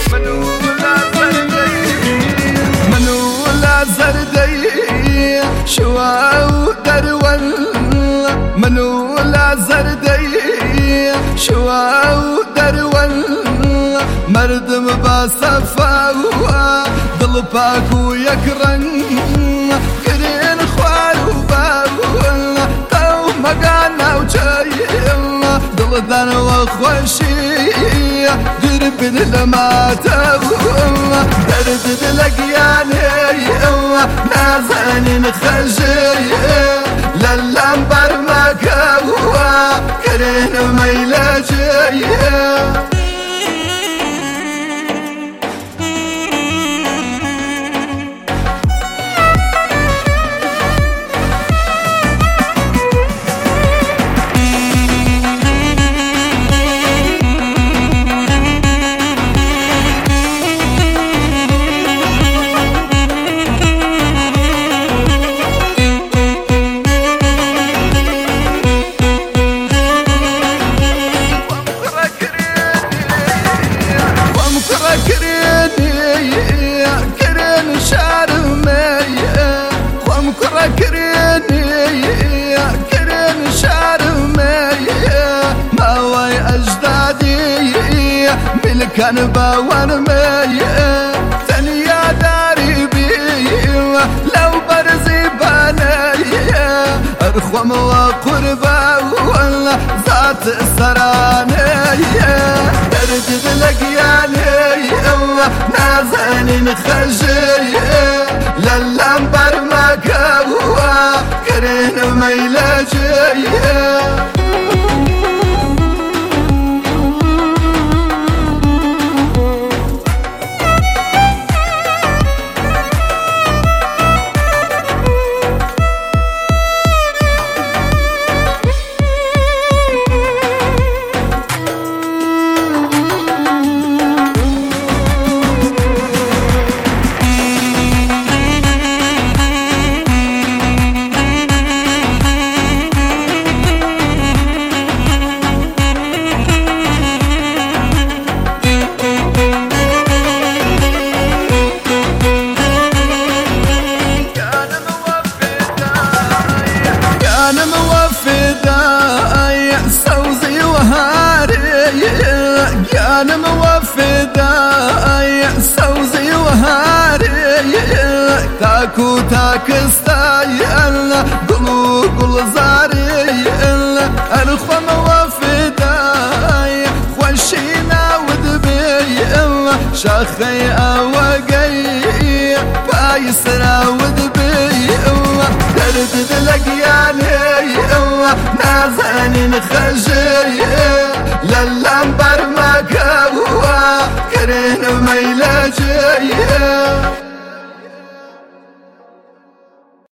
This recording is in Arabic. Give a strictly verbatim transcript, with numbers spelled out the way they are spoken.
منولا زردي شواو درول منولا زردي شواو درول مردم بصفا دل باك ويكرن كرين خوار وباول تو مقانا وجايل دل دان وخوشي درب لما تول درد دلقياني نازاني نخجي للانبر مكاوا كرين ميلاجي كرين شارمي ومكرة كريني كرين شارمي ما وي أجدادي ملكان باورمي تنيا داري بي لو برزي باني أرخوم وقربا ولا ذات السراني درد بلقياني نازاني نخجي للانبر مكاوا كرين ميلاجي أنا موفي داي سوزي وهاري أنا موفي داي سوزي وهاري تاكو تاكستاي ألا قلو قل زاري أرخو موفي داي خوشينا ودبي شاخي أوقي بايسرا ودبي درد دلقياني نازاني نخجي للانبر مكاوا كرين ميلاجي